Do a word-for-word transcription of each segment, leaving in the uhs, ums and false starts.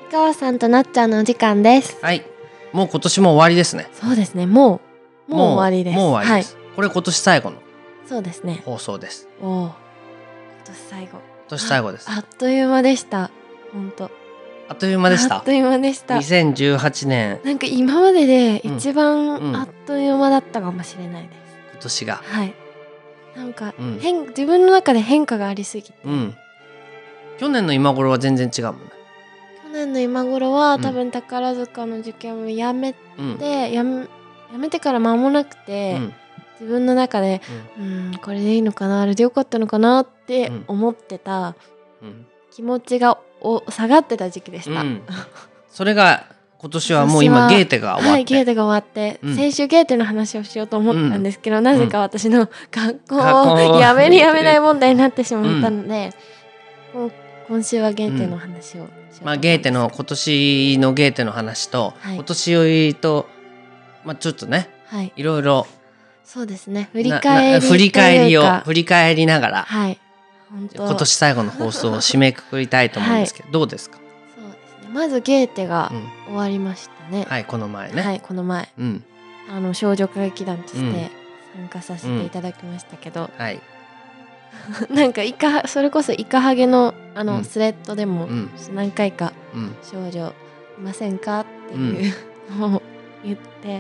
川さんとなっちゃんのお時間です。 はい、もう今年も終わりですね。 そうですね、もうもう終わりです。 もう終わりです、はい、これ今年最後のそうですね放送です。 おお、今年最後。今年最後です。 あ, あっという間でした。本当あっという間でした。 あっという間でした。 にせんじゅうはちねん、 なんか今までで一うん番あっという間だったかもしれないです、 今年が。 はい。なんか、 うん、 変自分の中で変化がありすぎて、 うん、去年の今頃は全然違うもんね。 去年の今頃は、 うん、 多分宝塚の受験をやめて、 うん、 やめやめてから間もなくて、うん、自分の中で、うん、うんこれでいいのかな、あれでよかったのかなって思ってた、うん、気持ちがお下がってた時期でした、うん、 それが今年はもう今ゲーテが終わって、はい、 ゲーテが終わって、うん、先週ゲーテの話をしようと思ったんですけど、うん、なぜか私の学校をやめるやめない問題になってしまったので、うん、今週はゲーテの話をしようと思います。 まあ、ゲーテの今年のゲーテの話と、はい、今年と、まあ、ちょっとね、はい、いろいろそうですね、振り返り振り返りを振り返りながら、 はい、本当今年最後の放送を締めくくりたいと思うんですけど、はい、どうですか？ そうですね、まずゲーテが終わりましたね、 うん、はい、この前ね、 はい、この前、うん、あの少女歌劇団として参加させていただきましたけど、うん、はい、なんかイカそれこそイカハゲのあのスレッドでも何回か少女いませんかっていうのを言って、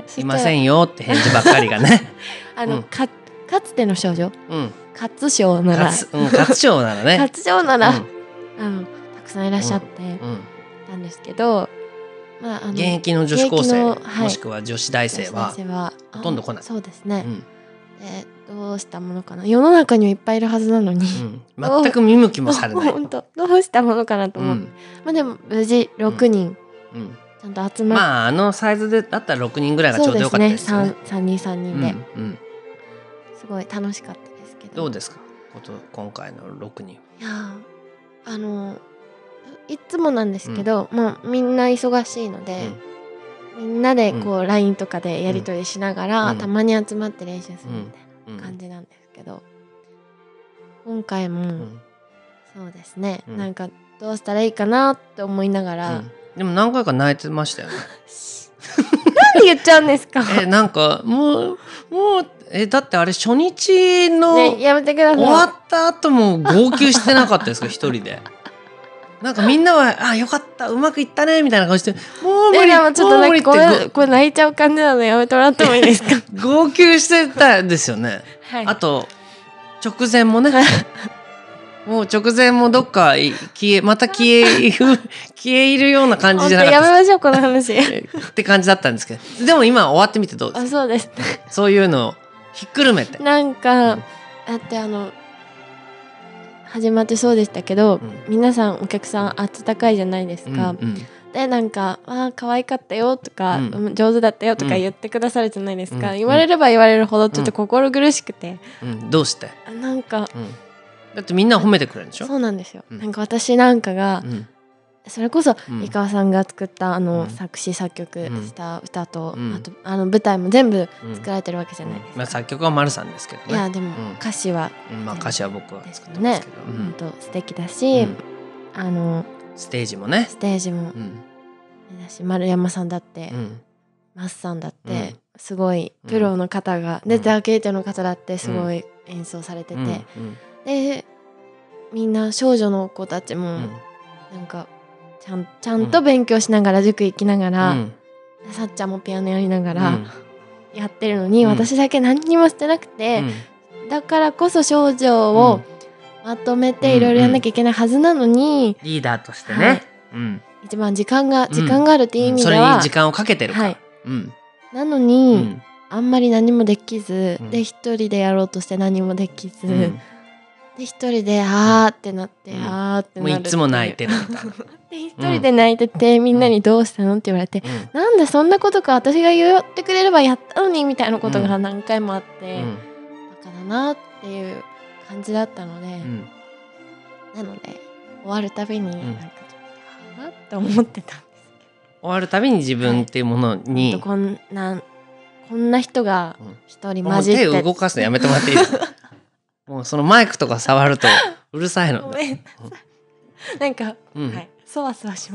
いませんよって返事ばっかりがねあの、うん、か, かつての少女、うん、かつ賞ならかつ、うん、かつ賞ならねかつ賞なら、うん、あのたくさんいらっしゃって、うんうん、たんですけど、まあ、あの現役の女子高生、はい、もしくは女子大生はほとんど来ない。 そうですね、うん、でどうしたものかな、世の中にはいっぱいいるはずなのに、 うん、全く見向きもされない。 本当どうしたものかなと思って、うん、まあ、でも無事ろくにん、うんうん、ちゃんと集まって、 まああのサイズでだったらろくにんぐらいがちょうどよかったですよね。 そうですね、さんにんさんにんで、うんうん、すごい楽しかったですけど。 どうですかこと今回のろくにん。いやあのいつもなんですけど、うん、まあ、みんな忙しいので、うん、みんなでこう ライン とかでやり取りしながら、うん、たまに集まって練習するみたいな感じなんですけど、今回も、うん、そうですね、うん、なんかどうしたらいいかなって思いながら、うん、 でも何回か泣いてましたよねなんで言っちゃうんですかえなんかもうもうえだってあれ初日の、 ね、やめてください、 終わった後も号泣してなかったですか一人で。なんかみんなはあよかったうまくいったねみたいな感じで、もう無理もうちょっとなんかこれこれ泣いちゃう感じなのでやめてもらってもいいですか号泣してたんですよね、はい、あと直前もねもう直前もどっか消えまた消え消え入るような感じじゃなかったやめましょうこの話って感じだったんですけど、でも今終わってみてどうですか？ あ、そうですそういうのをひっくるめてなんか、うん、だってあの始まってそうでしたけど、うん、皆さんお客さん温かいじゃないですか、うんうん、でなんかあ可愛かったよとか、うん、上手だったよとか言ってくださるじゃないですか、うん、言われれば言われるほどちょっと心苦しくて、 うんうん、どうしてなんか、うん、 だってみんな褒めてくれるんでしょ。 そうなんですよ、うん、なんか私なんかが、うん、それこそ井川さんが作ったあの、うん、作詞作曲した歌と、うん、あとあの舞台も全部作られてるわけじゃないですか、 うんまあ、作曲は丸さんですけどね。 いやでも歌詞は、 うんまあ、歌詞は僕は作ってますけど、ね、 本当素敵だし、うん、あのステージもねステージも、うん、だし丸山さんだって、うん、マスさんだって、うん、すごいプロの方が、うん、でザ・ゲーテの方だってすごい演奏されてて、うんうん、でみんな少女の子たちも、うん、なんかちゃん、ちゃんと勉強しながら塾行きながら、うん、さっちゃんもピアノやりながら、うん、やってるのに、うん、私だけ何にもしてなくて、うん、だからこそ少女をまとめていろいろやんなきゃいけないはずなのに、 うんうん、リーダーとしてね、はいうん、 一番時間が時間があるっていう意味では、 うん、それに時間をかけてるから、はいうん、 なのに、うん、あんまり何もできず、うん、で一人でやろうとして何もできず、うんで一人であーってなって、うん、あーってなるってもういつも泣いてるみたいなで一人で泣いてて、うん、みんなにどうしたのって言われて、うん、なんでそんなことか私が言ってくれればやったのにみたいなことが何回もあって、うん、バカだなっていう感じだったので、うん、なので終わるたびになんかちょっとはぁって思ってたんですけど、 終わるたびに自分っていうものに、 はい、こんなこんな人が一人混じって、 うん、手を動かすのやめてもらっていいですかもうそのマイクとか触るとうるさいのでなんか、うんはい、そわそわします。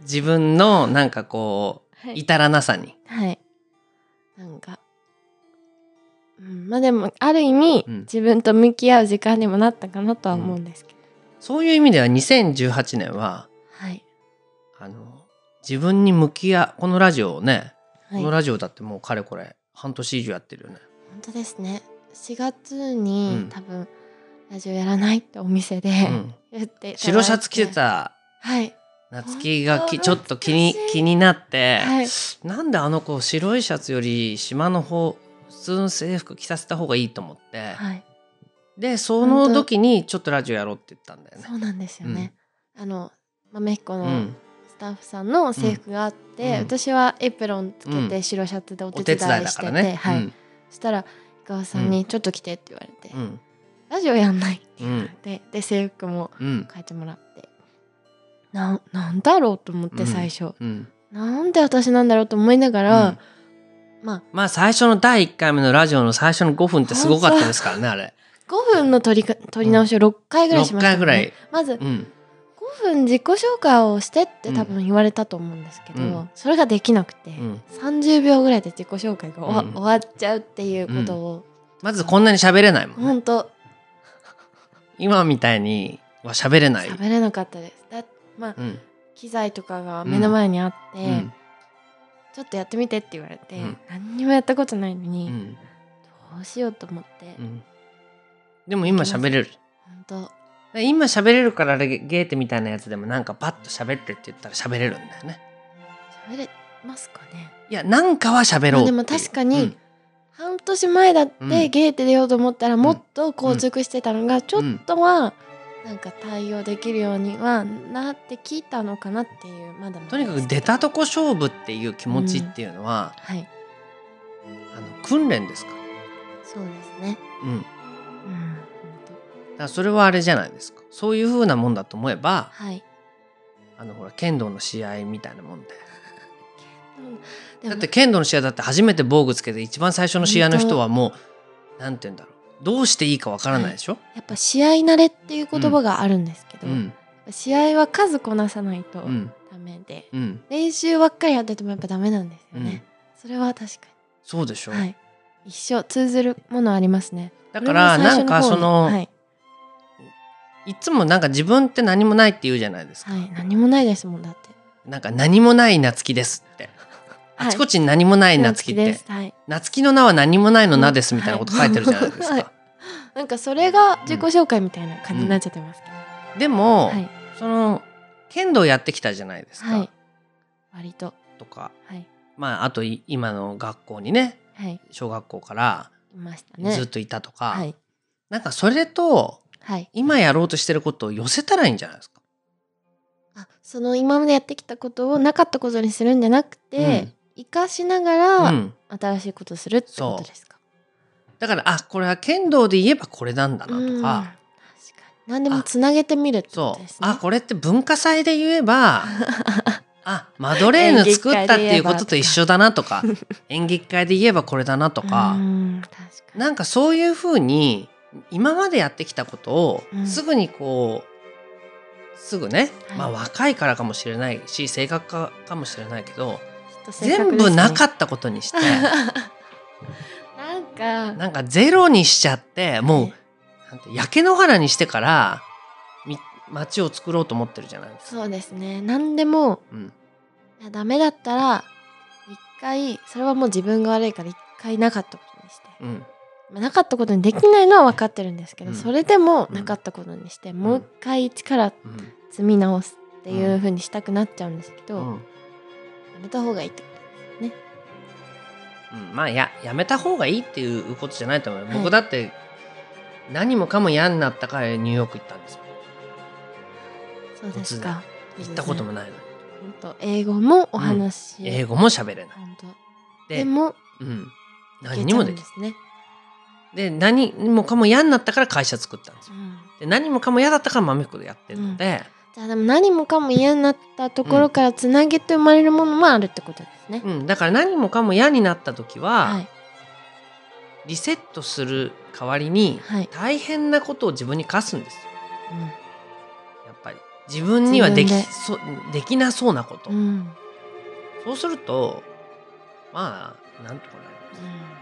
自分のなんかこう、はい、至らなさに。 はい。なんか、うん、まあでもある意味、うん、自分と向き合う時間にもなったかなとは思うんですけど、うん、 そういう意味ではにせんじゅうはちねんは、 はい、 あの自分に向き合うこのラジオをね、 はい、 このラジオだってもうかれこれ半年以上やってるよね。 本当ですね。しがつに、うん、多分ラジオやらないってお店で、うん、言って白シャツ着てた、 はい、 夏希がきちょっと気に気になって、はい、なんであの子白いシャツより島の方普通の制服着させた方がいいと思って、はい、でその時にちょっとラジオやろうって言ったんだよね。 そうなんですよね、うん、あの豆彦のスタッフさんの制服があって、うん、私はエプロンつけて白シャツでお手伝いしてて、うんね、はい、うん、そしたら井川さんにちょっと着てって言われて、うん、ラジオやんないって言われて、うん、で制服も変えてもらって、うん、な, なんだろうと思って最初、うんうん、なんで私なんだろうと思いながら、うん、 まあ、まあ最初のだいいっかいめのラジオの最初のごふんってすごかったですからねあれごふんの撮りか撮り直しをろっかいぐらいしましたね、ろっかいぐらいまず、うん、ごふん自己紹介をしてって多分言われたと思うんですけど、うん、それができなくて、うん、さんじゅうびょうぐらいで自己紹介が終 わ,、うん、終わっちゃうっていうことを、うん、 まずこんなに喋れないもんね。 本当今みたいには喋れない。 喋れなかったです。だまあ、うん、機材とかが目の前にあって、うん、ちょっとやってみてって言われて、うん、何にもやったことないのに、うん、どうしようと思って、うん、 でも今喋れる。 本当今喋れるからゲーテみたいなやつでもなんかパッと喋ってって言ったら喋れるんだよね。 喋れますかね。 いやなんかは喋ろうっていう。 でも確かに、うん、半年前だって、うん、ゲーテ出ようと思ったらもっと硬直してたのが、うん、ちょっとはなんか対応できるようにはなってきたのかなっていう。まだまだとにかく出たとこ勝負っていう気持ちっていうのは、うん、はい、あの訓練ですから。 そうですね。うん。うん、だからそれはあれじゃないですか。そういう風なもんだと思えば、はい、あのほら剣道の試合みたいなもんで。だって剣道の試合だって初めて防具つけて一番最初の試合の人はもうなんて言うんだろう、どうしていいかわからないでしょ、はい、 やっぱ試合慣れっていう言葉があるんですけど、うん、試合は数こなさないとダメで、うん、練習ばっかりやっててもやっぱダメなんですよね、うん、それは確かにそうでしょ、 はい、一緒通ずるものありますね。 だからなんかその、はい、いつもなんか自分って何もないって言うじゃないですか、 はい、何もないですもん。だってなんか何もない夏希ですってあちこちに何もない夏希って、はい、夏希の名は何もないの名ですみたいなこと書いてるじゃないですか、はい、 なんかそれが自己紹介みたいな感じになっちゃってますけど、 うん、でも、はい、その剣道やってきたじゃないですか、はい、 割ととか、はい、まああと今の学校にね、はい、小学校からずっといたとか、はい、なんかそれと、はい、今やろうとしてることを寄せたらいいんじゃないですか。 あ、その今までやってきたことをなかったことにするんじゃなくて、うん生かしながら新しいことするってことですか、 うん、だからあこれは剣道で言えばこれなんだなとか、うん、確かに何でもつなげてみるってことですね。 そうあこれって文化祭で言えばあマドレーヌ作ったっていうことと一緒だなとか演劇会で言えばこれだなとか、うん確かになんかそういうふうに今までやってきたことをすぐにこう、うん、すぐね、まあ若いからかもしれないし性格かかもしれないけど全部なかったことにしてなんかなんかゼロにしちゃってもうなんて焼け野原にしてから街を作ろうと思ってるじゃないですか。 そうですね。何でも、うん、いやダメだったら一回それはもう自分が悪いから一回なかったことにして、うんまあ、なかったことにできないのは分かってるんですけど、うん、それでもなかったことにして、うん、もう一回一から積み直すっていう風にしたくなっちゃうんですけど、うんやめた方がいいってことですね。 うん、まあややめた方がいいっていうことじゃないと思う、はい、僕だって何もかも嫌になったからニューヨーク行ったんですよ。 そうですか。 行ったこともないのに。 本当英語もお話、 うん、英語も喋れない。 本当で, でも、うん、 何にもできないですね。で何もかも嫌になったから会社作ったんですよ、うん、で何もかも嫌だったから豆彦でやってるので、うんじゃあでも何もかも嫌になったところからつなげて生まれるものもあるってことですね、 うん、だから何もかも嫌になった時は、はい、リセットする代わりに大変なことを自分に課すんですよ、うん、やっぱり自分にはでき自そできなそうなこと、 うん、 そうするとまあなんとかなります、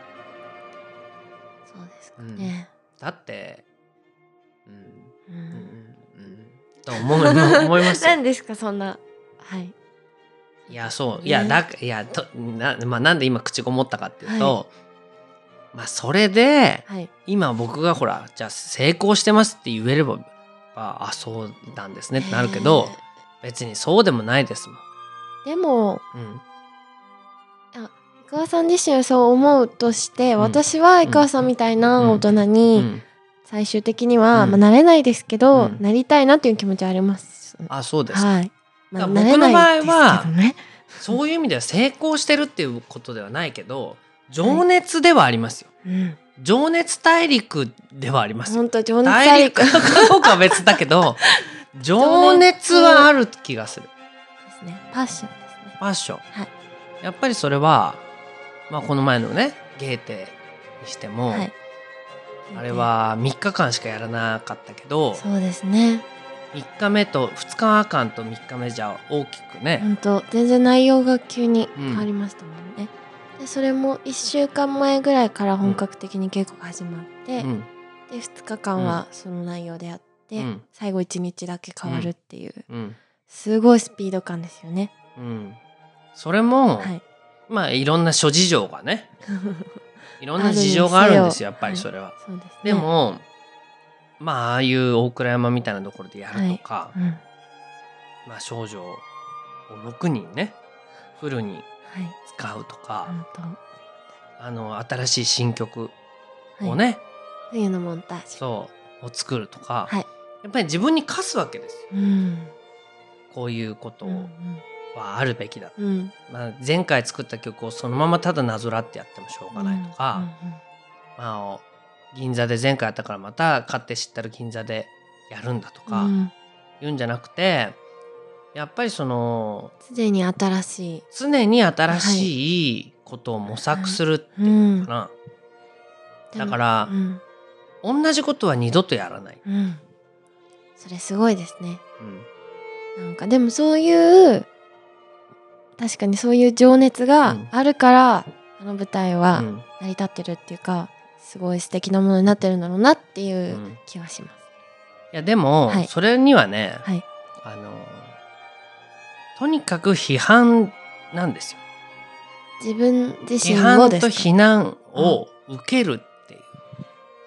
うん、そうですかね、 うん、だってうんうんうんうんうんと思う思いますよ。 何ですかそんな、はい。 いやそう、 ね、 いやだいやとな、まあ、なんで今口ごもったかっていうと、 はい、 まあそれで、 はい、 今僕がほらじゃあ成功してますって言えればあそうなんですねってなるけど、別にそうでもないですもん。 でも、 うん、 あ、井川さん自身はそう思うとして、 うん、 私は井川さんみたいな大人に最終的には、うんまあ、なれないですけど、うん、なりたいなっていう気持ちはあります。 あ、そうですか。 はい。まあ、 僕の場合は、 ね、 そういう意味では成功してるっていうことではないけど情熱ではありますよ、はい、うん、情熱大陸ではありますよ。 本当情熱大陸かどうかは別だけど情熱はある気がするですね。パッションですね。 パッション、 はい、 やっぱりそれは、まあ、この前のねゲーテにしても、はい、あれはみっかかんしかやらなかったけど、 そうですね、 みっかめとふつかかんとみっかめじゃ大きくね、 本当全然内容が急に変わりましたもんね、うん、でそれもいっしゅうかんまえぐらいから本格的に稽古が始まって、うん、でふつかかんはその内容でやって、うん、最後いちにちだけ変わるっていう、うん、すごいスピード感ですよね、 うん、それも、はい、まあいろんな諸事情がねいろんな事情があるんですよやっぱりそれは、はい、そうですね、でもまあああいう大倉山みたいなところでやるとか、はい、うん、まあ少女をろくにんねフルに使うとか、はい、あの新しい新曲をね、はい、 冬のモンタージュそうを作るとか、 はい、 やっぱり自分に課すわけですよ、うん、こういうことはあるべきだ、うんうんまあ、前回作った曲をそのままただなぞらってやってもしょうがないとか、うんうんうん、まあ銀座で前回やったからまた買って知ったら銀座でやるんだとか言うんじゃなくて、やっぱりその常に新しい常に新しいことを模索するっていうのかな、はいうん、だから、うん、同じことは二度とやらない、うん、 それすごいですね、うん、なんかでもそういう確かにそういう情熱があるから、うん、あの舞台は成り立ってるっていうか、すごい素敵なものになってるんだろうなっていう気はします、 うん、いやでも、はい、それにはね、はい、あのとにかく批判なんですよ。 自分自身をですか？批判と非難を受けるっていう、うん、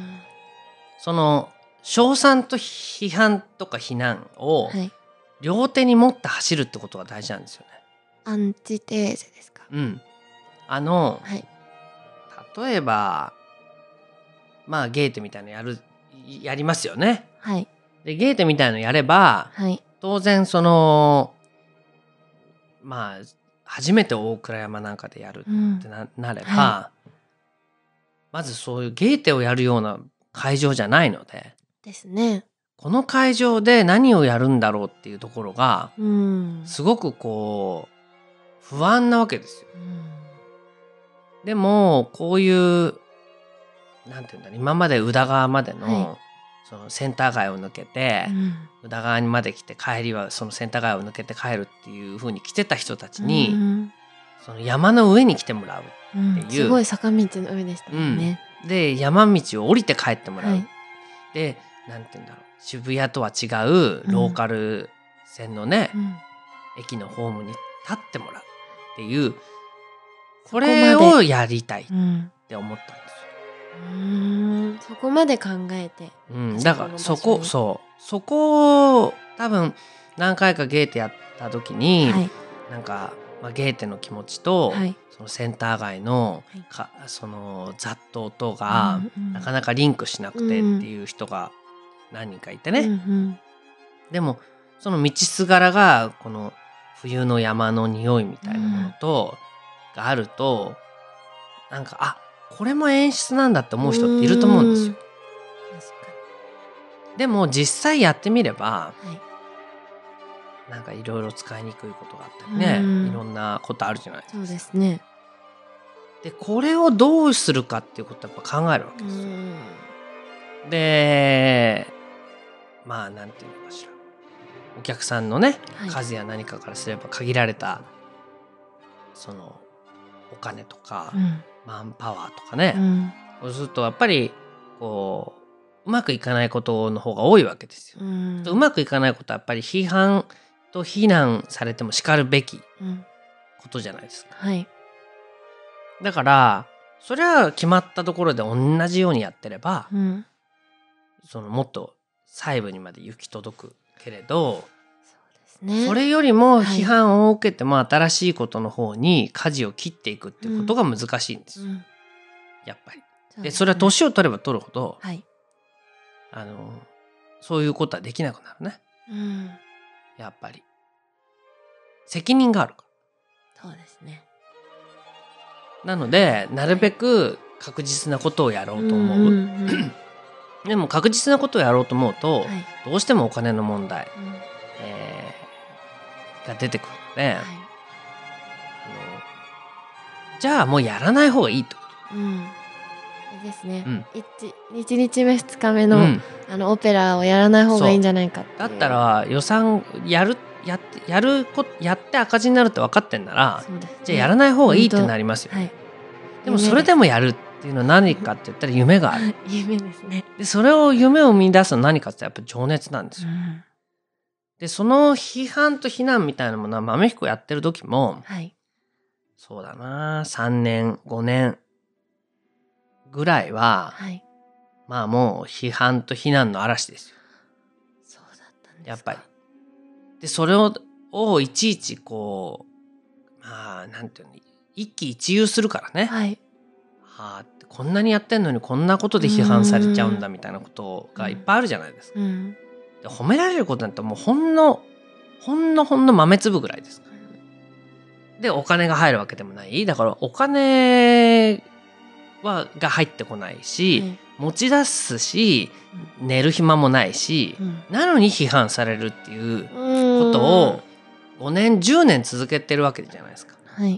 その称賛と批判とか非難を両手に持って走るってことが大事なんですよね。 アンチテーゼですか？ うん。あの、はい、例えばまあゲーテみたいなのやるやりますよね。はい。でゲーテみたいなのやれば、はい、当然そのまあ初めて大倉山なんかでやるって な,、うん、なれば、はい、まずそういうゲーテをやるような会場じゃないのでですね。 この会場で何をやるんだろうっていうところが、うん、すごくこう不安なわけですよ。うん、でもこういうなんていうんだろう、今まで宇田川までの、はい、そのセンター街を抜けて、うん、宇田川にまで来て帰りはそのセンター街を抜けて帰るっていう風に来てた人たちに、うん、その山の上に来てもらうっていう、うん、 すごい坂道の上でしたもんね、 うん、で山道を降りて帰ってもらう、はい、でなんていうんだろう、渋谷とは違うローカル線のね、うん、駅のホームに立ってもらうっていう、これをやりたいって思ったんですよ。 うーん、そこまで考えて、 うん、だからそこそうそこを多分何回かゲーテやった時に、はい、なんか、まあ、ゲーテの気持ちと、はい、そのセンター街の、はい、かその雑踏とが、うんうん、なかなかリンクしなくてっていう人が何人かいてね、うんうん、でもその道すがらがこの冬の山の匂いみたいなものと、うん、があるとなんかあこれも演出なんだって思う人っていると思うんですよ。確かに。でも実際やってみれば、はい、なんかいろいろ使いにくいことがあったりね、いろんなことあるじゃないですか。 そうですね。 でこれをどうするかっていうことをやっぱ考えるわけですよ。でまあなんていうのかしら、 お客さんのね、 はい数や何かからすれば限られたそのお金とか、 うんマンパワーとかね、 うんそうするとやっぱりこううまくいかないことの方が多いわけですよ。 うんうまくいかないことはやっぱり批判と非難されても叱るべきうんことじゃないですか。 はいだからそれは決まったところで同じようにやってれば、 うんそのもっと細部にまで行き届くけれど、 そうですね。 それよりもはい批判を受けても新しいことの方に舵を切っていくっていうことが難しいんですよ、 うんやっぱり。 そうですねでそれは年を取れば取るほど、 はいあのそういうことはできなくなるね、 うんやっぱり。責任があるかそうですね。 ら。なのでなるべく確実なことをやろうと思う。 んんんでも確実なことをやろうと思うと、 はいどうしてもお金の問題、 うんえーが出てくるので、 はいあのじゃあもうやらない方がいいってこうんいいですね。 うん一一日目二日目と。 の、 うんあのオペラをやらない方がいいんじゃないかっていう。 だったら予算やるやってやるこやって赤字になるって分かってんなら、 そうですねじゃあやらない方がいいってなりますよ、 はいでもそれでもやるっていうのは何かって言ったら夢がある。 夢ですね。 でそれを夢を見出すのは何かってやっぱ情熱なんですよ。 うんでその批判と非難みたいなものは豆彦やってる時もはいそうだなさんねんごねんぐらいは、 はいまあもう批判と非難の嵐ですよ、 そうだったんですか。 やっぱり。でそれををいちいちこうまあなんていうの一喜一憂するからね、 はいはあこんなにやってんのにこんなことで批判されちゃうんだみたいなことがいっぱいあるじゃないですか。 うんで褒められることなんてもうほんのほんのほんの豆粒ぐらいです。でお金が入るわけでもない。だからお金はが入ってこないし、 はい持ち出すし寝る暇もないし、 うんなのに批判されるっていうこうんとをごねんじゅうねん続けてるわけじゃないですか。 はい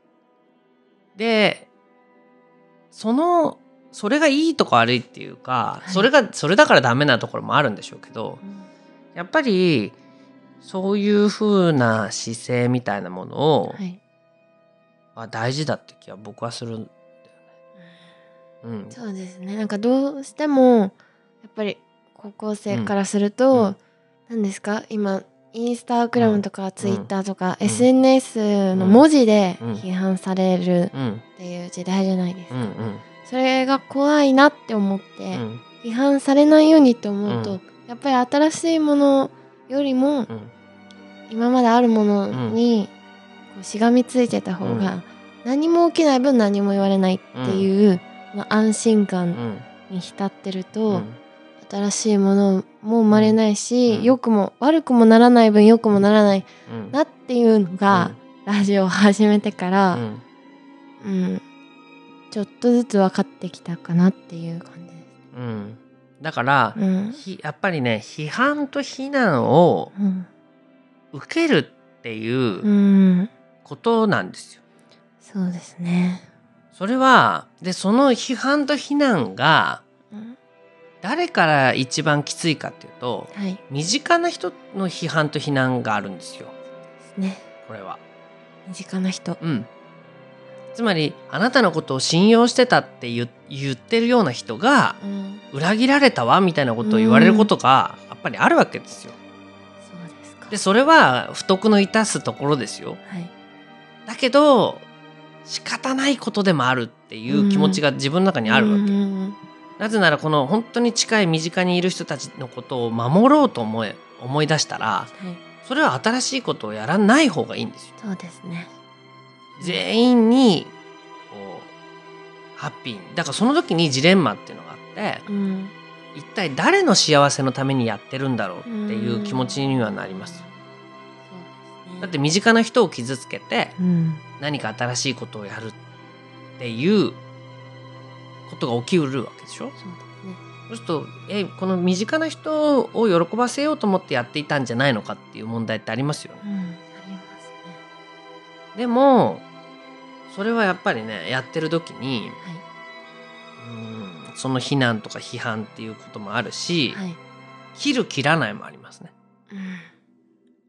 でそのそれがいいとか悪いっていうか、 はいそれがそれだからダメなところもあるんでしょうけど、やっぱりそういう風な姿勢みたいなものを、 はいは大事だって気は僕はするんだよね。うん、 そうですね。なんかどうしてもやっぱり高校生からすると、 うんうん何ですか今インスタグラムとかツイッターとか、 うんエスエヌエス の文字で批判されるうんっていう時代じゃないですか。 うんうんそれが怖いなって思って、 うん批判されないようにって思うと、 うんやっぱり新しいものよりもうん今まであるものにこうしがみついてた方が、何も起きない分何も言われないっていう、まあ安心う感んに浸ってるうと、 ん新しいものも生まれないし、 うん良くも悪くもならない分良くもならないうんなっていうのが、ラジオを始めてから、 うんうんちょっとずつ分かってきたかなっていう感じです。 うんだから、 うんひやっぱりね批判と非難をうん受けるっていううんことなんですよ。 そうですね。 それはでその批判と非難がうん誰から一番きついかっていうと、 はい身近な人の批判と非難があるんですよ、 ですね。 これは。 身近な人。 うん、つまりあなたのことを信用してたって言言ってるような人がうん裏切られたわみたいなことを言われることがやっぱりあるわけですよ。 そうですか。 でそれは不徳の致すところですよ。 はいだけど仕方ないことでもあるっていう気持ちが自分の中にあるわけ。 うんうんなぜならこの本当に近い身近にいる人たちのことを守ろうと思え思い出したら、 はいそれは新しいことをやらない方がいいんですよ。 そうですね。 全員にこうハッピーに。だからその時にジレンマっていうのがあって、 うん一体誰の幸せのためにやってるんだろうっていう気持ちにはなります。 そうですね。 だって身近な人を傷つけてうん何か新しいことをやるっていうことが起きうるわけでしょ。 そうですね。 そうするとえこの身近な人を喜ばせようと思ってやっていたんじゃないのかっていう問題ってありますよね。 うんありますね。 でもそれはやっぱりねやってる時にはいうんその非難とか批判っていうこともあるし、 はい。 切る切らないもありますね。 うん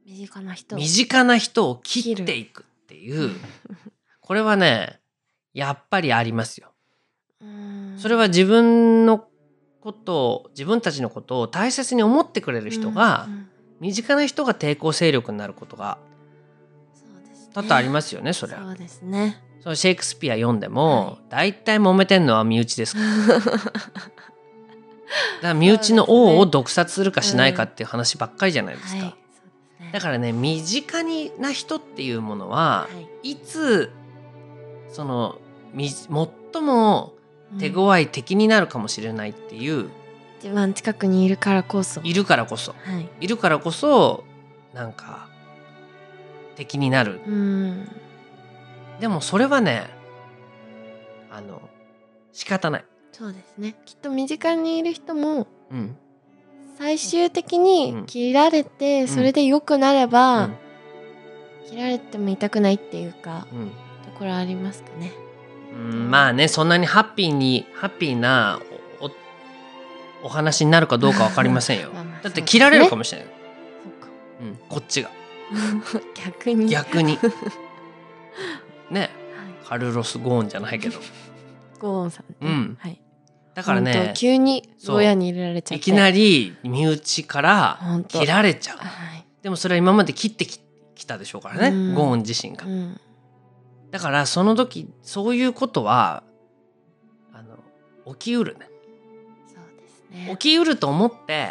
身近な人身近な人を切っていくっていうこれはねやっぱりありますよ。 うんそれは自分のことを自分たちのことを大切に思ってくれる人が、 うんうん身近な人が抵抗勢力になることがそうですね多々ありますよね。それはそうですね。 そのシェイクスピア読んでも、 はい、 大体揉めてんのは身内ですからだから身内の王を毒殺するかしないかっていう話ばっかりじゃないですか、 はいそうですね、 だからね身近にな人っていうものは、 はい、 いつそのみ最も手強い敵になるかもしれないっていう、うん、 一番近くにいるからこそいるからこそ、 はい、 いるからこそなんか敵になる、 うん、 でもそれはねあの仕方ない。 そうですね。きっと身近にいる人も、 うん、 最終的に切られて、うん、それで良くなれば、うん、切られても痛くないっていうか、うん、ところありますかね。 うん、まあねそんなにハッピーにハッピーな お, お, お話になるかどうか分かりませんよまあまあだって切られるかもしれない。そうか、うん、こっちが逆に逆にね、はい、カルロス・ゴーンじゃないけどゴーンさん、ね、 うん、 はい、 だからね急に親に入れられちゃっていきなり身内から切られちゃう、はい、でもそれは今まで切ってきたでしょうからね、うん、ゴーン自身が、うん、だからその時そういうことはあの起きうるね。 そうですね、 起きうると思って、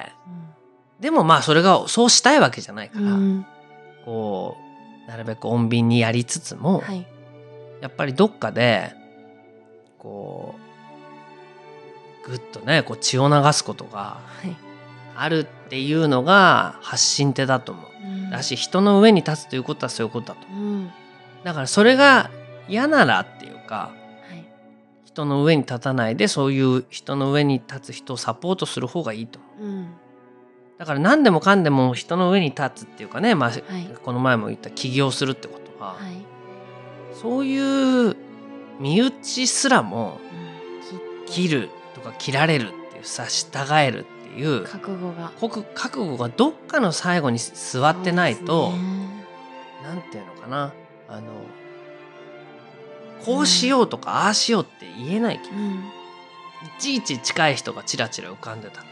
うん、でもまあそれがそうしたいわけじゃないから、うん、こうなるべく穏便にやりつつも、はい、やっぱりどっかでこうぐっとねこう血を流すことがあるっていうのが発信手だと思う、うん、だし人の上に立つということはそういうことだと思う、うん、だからそれが嫌ならっていうか、はい、人の上に立たないでそういう人の上に立つ人をサポートする方がいいと思う、うん、だから何でもかんでも人の上に立つっていうかね、まあはい、この前も言った起業するってことは、はい、そういう身内すらも切るとか切られるっていうさ従えるっていう覚悟が覚悟がどっかの最後に座ってないと、なんていうのかなあのこうしようとか、うん、ああしようって言えないけど、うん、いちいち近い人がチラチラ浮かんでた、うん、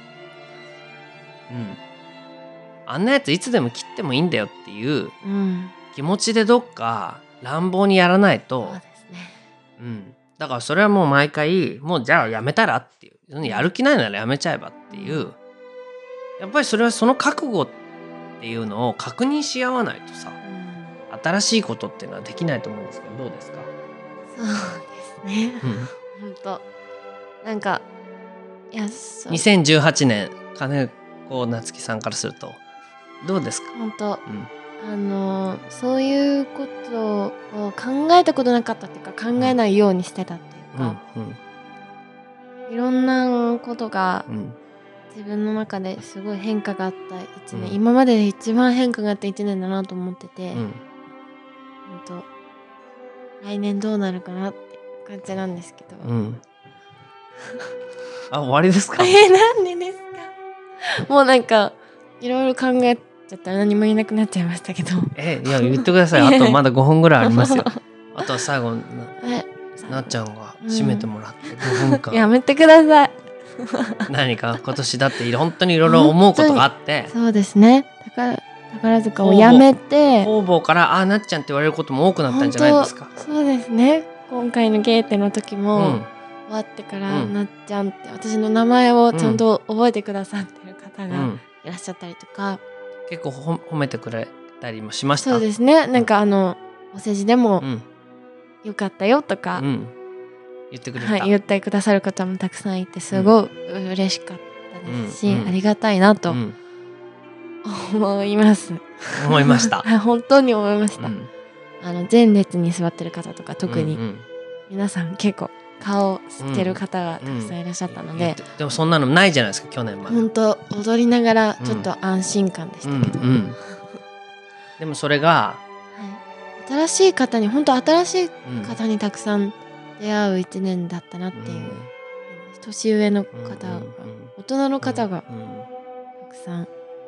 あんなやついつでも切ってもいいんだよっていう気持ちでどっか乱暴にやらないと、そうですね、うん、だからそれはもう毎回もうじゃあやめたらっていうやる気ないならやめちゃえばっていう、うん、やっぱりそれはその覚悟っていうのを確認し合わないとさ、うん、新しいことっていうのはできないと思うんですけどどうですか？ そうですね、うん、本当なんかいやにせんじゅうはちねん金子夏樹さんからするとどうですか？ 本当、うん、あのそういうことを考えたことなかったっていうか考えないようにしてたっていうか、うんうん、いろんなことが自分の中ですごい変化があったいちねん、うん、今までで一番変化があったいちねんだなと思ってて、うん、本当来年どうなるかなって感じなんですけど、うん、 あ終わりですか？ えー、なんでですか？もうなんかいろいろ考えちゃったら何も言えなくなっちゃいましたけどえいや言ってくださいあとまだごふんぐらいありますよあとは最後 な, なっちゃんが締めてもらってごふんかん、 うん、やめてください何か今年だって本当にいろいろ思うことがあってそうですね宝, 宝塚をやめて方々からあなっちゃんって言われることも多くなったんじゃないですか？ そうですね今回のゲーテの時も、うん、終わってから、うん、なっちゃんって私の名前をちゃんと覚えてくださってる方がいらっしゃったりとか、うん、 結構褒めてくれたりもしました。 そうですねなんかあの、うん、お世辞でも、うん、よかったよとか、うん、 言ってくれた、 はい、言ってくださる方もたくさんいてすごい嬉しかったですし、うん、ありがたいなと、うん、思います思いました本当に思いました、うん、あの前列に座ってる方とか特に、うんうん、皆さん結構顔知ってる方がたくさんいらっしゃったので、うんうん、 でもそんなのないじゃないですか去年まで本当踊りながらちょっと安心感でしたけど、うんうんうん、 でもそれが、 はい、新しい方に本当新しい方にたくさん出会う一年だったなっていう、うん、年上の方が、うんうんうん、大人の方がたくさん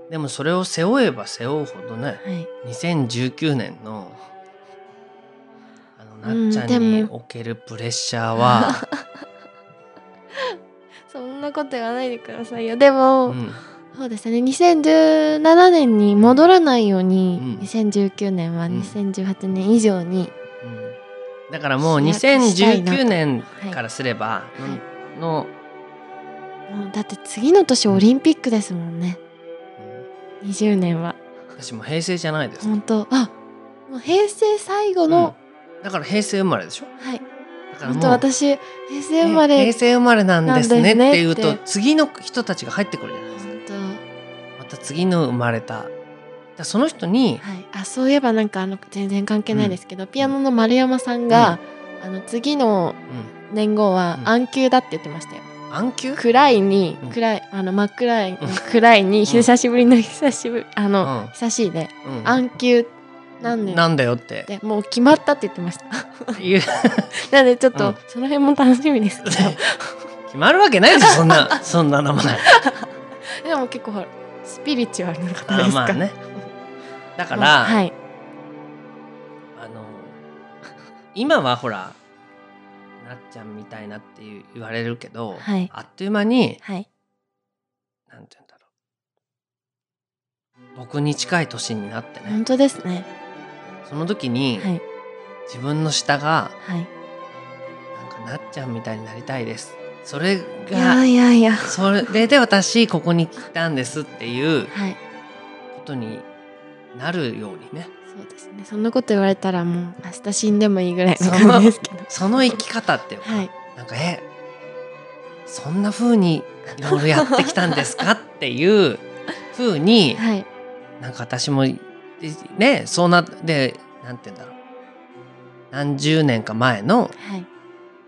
でもそれを背負えば背負うほどね、 はい、 にせんじゅうきゅうねんのあのなっちゃんにおけるプレッシャーは、 そんなこと言わないでくださいよ。でも、 うん、 そうですね、にせんじゅうななねんに戻らないように、うん、にせんじゅうきゅうねんはにせんじゅうはちねん以上に、 うん、だからもうにせんじゅうきゅうねんからすれば、はい、の、 もうだって次の年オリンピックですもんね、うん、にじゅうねんは。 私も平成じゃないです。 本当、あ、もう平成最後の、 うん、だから平成生まれでしょ。 はい。本当私平成生まれ平成生まれなんですねっていうと、次の人たちが入ってくるじゃないですか。 本当また次の生まれただその人に、 はい、あ、そういえばなんかあの全然関係ないですけど、うん、ピアノの丸山さんが、うん、あの次の年号は暗球だって言ってましたよ。 暗球？ 暗いに、うん、暗いあの真っ暗い、うん、暗いに久しぶりの久しぶりあの、うん、久しいで、うん、暗球なんでなんだよってでもう決まったって言ってましたなのでちょっと、うん、その辺も楽しみですけど決まるわけないですよそんなそんな名前でも結構ほらスピリチュアルな方ですか。 あ、まあね、だから、 はい、 あの今はほらなっちゃんみたいなって言われるけど、はい、あっという間に、はい、なんて言うんだろう、僕に近い年になってね。 本当ですね。 その時に、はい、自分の下が、はい、なんかなっちゃんみたいになりたいです。それがいやいやいやそれで私ここに来たんですっていうことになるようにね。 そうですね。そんなこと言われたらもう明日死んでもいいぐらいの感じですけど。 その生き方っていうか、はい、なんかえそんな風にいろいろやってきたんですかっていう風に、はい、なんか私もねそうなってなんて言うんだろう、何十年か前の、はい、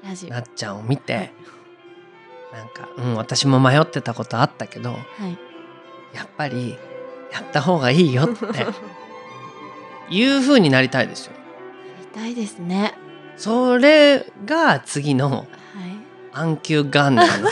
ラジオなっちゃんを見て、はい、なんか、うん、私も迷ってたことあったけど、はい、やっぱりやった方がいいよっていう風になりたいですよ。 なりたいですね。 それが次の、はい、暗球元年の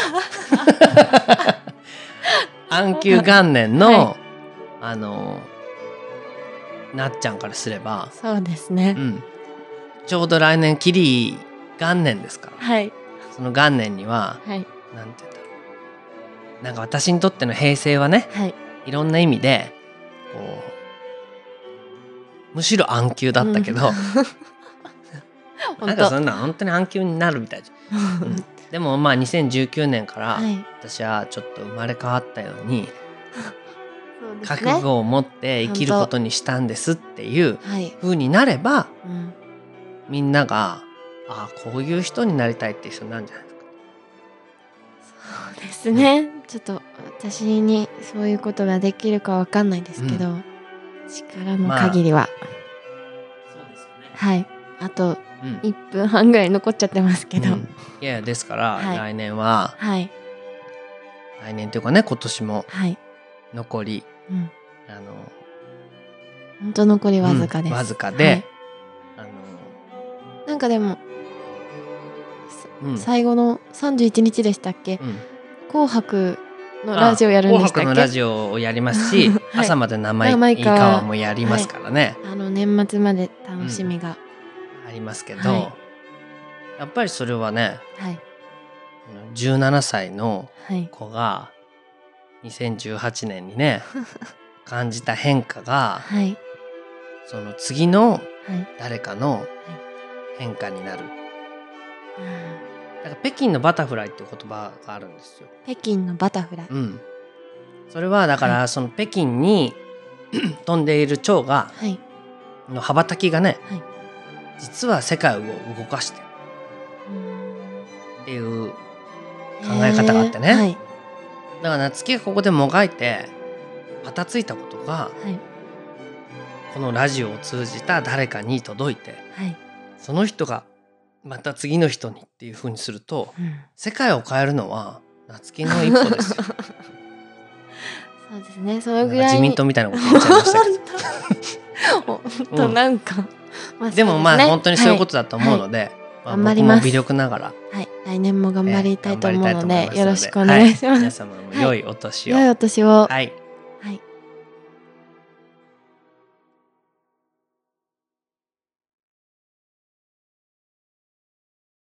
暗球元年の、はい、あのなっちゃんからすればそうですね、うん、 ちょうど来年キリ元年ですから、 はい、その元年には、はい、なんて言うんだろう、なんか私にとっての平成はね、はい、いろんな意味でこうむしろ暗球だったけど、うん、なんかそんな本当に暗球になるみたいじゃん、うん、でもまあにせんじゅうきゅうねんから私はちょっと生まれ変わったように、そうですね、覚悟を持って生きることにしたんですっていう風になれば、はい、うん、みんながあこういう人になりたいっていう人なんじゃないですか。 そうですね、うん、ちょっと私にそういうことができるかわかんないですけど、うん、力の限りは、まあ、そうですよね、はい、あといっぷんはんぐらい残っちゃってますけど、うん、 いやですから、はい、来年は、 はい、 来年というかね今年も残り、はい、うん、あの本当残りわずかです、 うん、わずかで、はい、あのなんかでも、うん、最後のさんじゅういちにちでしたっけ、うん、紅白のラジオやるんでしたっけ。 紅白のラジオをやりますし、はい、朝まで生いい川もやりますからね、 はい、あの年末まで楽しみが、 うん、ありますけど、はい、やっぱりそれはね、はい、じゅうななさいの子がにせんじゅうはちねんにね感じた変化が、はい、その次の誰かの変化になる、はい、だから北京のバタフライっていう言葉があるんですよ。 北京のバタフライ、うん、 それはだからその北京に飛んでいる蝶が、はい、の羽ばたきがね、はい、実は世界を動かしてるっていう考え方があってね、はい、だから夏希がここでもがいてパタついたことが、はい、このラジオを通じた誰かに届いて、はい、その人がまた次の人にっていう風にすると、うん、世界を変えるのは夏希の一歩ですよそうですね、そのぐらい自民党みたいなこと言っちゃいましたけど本当なんか、うん、 まあでもまあ本当にそういうことだと思うので、はいはい、まあ、頑張ります。僕も微力ながら、 はい、来年も頑張りたいと思うので、えー、よろしくお願いします、はい、 皆様も良いお年を、 はい、良いお年を、 はい。